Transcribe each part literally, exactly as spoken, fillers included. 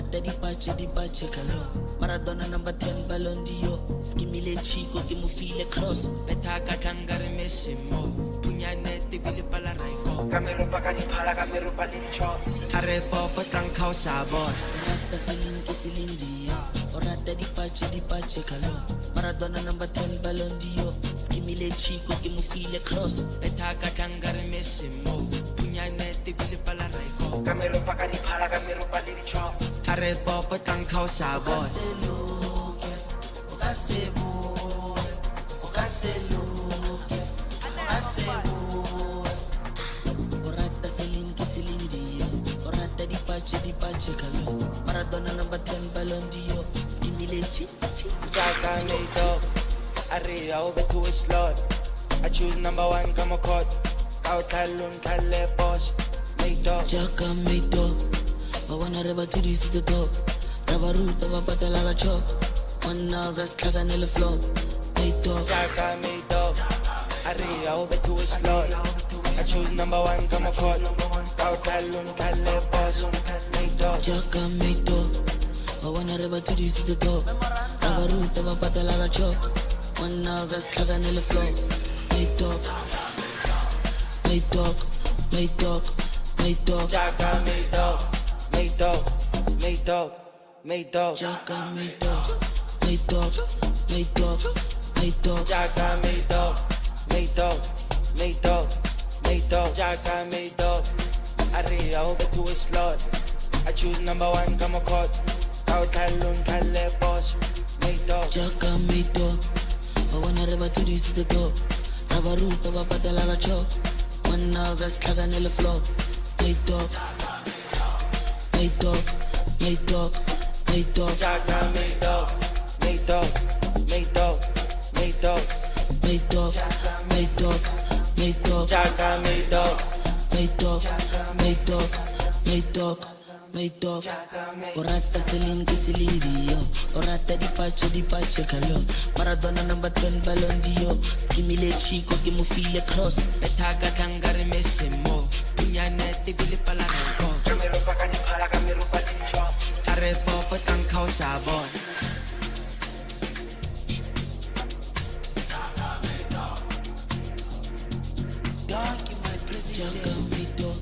rata di pace di pace calo Maradona number ten Ballon d'Or Skimile Chico ke mo file cross Beta ka tlangare Messi mo Punyane tibili pala raiko Kamero pa ka di phala kamero pa lincho Hare popo tlang khao sabon Rata siling ke siling dio O rata di pace di pace calo Maradona number ten Ballon d'Or Skimile Chico ke mo file cross Beta ka tlangare Messi mo Punyane tibili pala raiko Kamero pa ka di phala kamero pa lincho Hare popo tlang khao sabon Okaseluke, okasebuke, okaseluke, okasebuke Orata siling ke siling dio Orata di pace di pace calo Maradona number ten Ballon d'Or Skimile chi chi Jaka made up Ari au betu slot I choose number one come a cut Out talun tale boss Made up Jaka made up Bawana reba to this to the top Raba ruta wapata laga chok One August tlaka nele flow Made up Jaka made up Ari au betu slot I choose number one come a cut Out talun tale boss Made up Jaka made up Bawana reba to this to the top Raba ruta wapata laga chok One August tlaka nele flow Made up Made up Made up Made up Jaka made up Made up Made up Made up Jaka made up Made up Made up Made up Jaka made up Made up Made up Made up Jaka made up Ari au betu slot I choose number one come a cut Out talun tale boss Made up Jaka made up Bawana reba to this to the top Raba ruta wapata laga chok One August tlaka nele flow Made up Made up Made up Made up Jaka made up Made up Made up Made up Made up Made up Made up Jaka made up Made up Made up Made up Made up Orata siling ke siling dio Orata di pace di pace calo Maradona number ten Ballon d'Or Skimile Chico ke mo file cross Beta ka tlangare Messi mo Punyane tibili pala raiko Kamero pa ka di phala kamero pa lincho Hare popo tlang khao sabon Dark in my president Jaka made up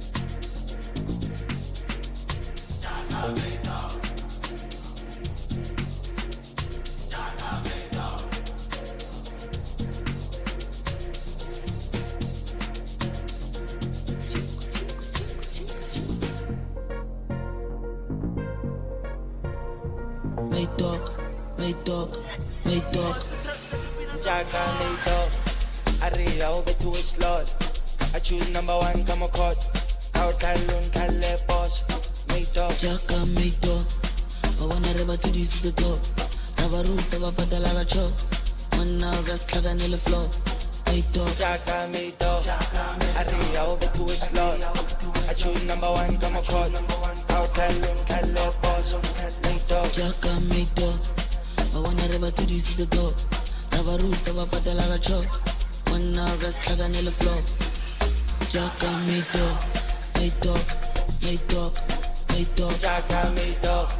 Made dog, made dog, made dog Jaka made up Ari au betu slot I choose number one come a cut Out talun tale boss Made up Jaka made dog Bawana reba to this to the top Raba ruta wapata laga chok One August tlaka nele flow Made dog Jaka made up Ari au betu slot I choose number one come a cut Out talun tale boss Made up Jaka made dog Bawana reba to this to the top Raba ruta wapata laga chok One August tlaka nele flow Jaka made dog Made dog Made dog Made dog Jaka made up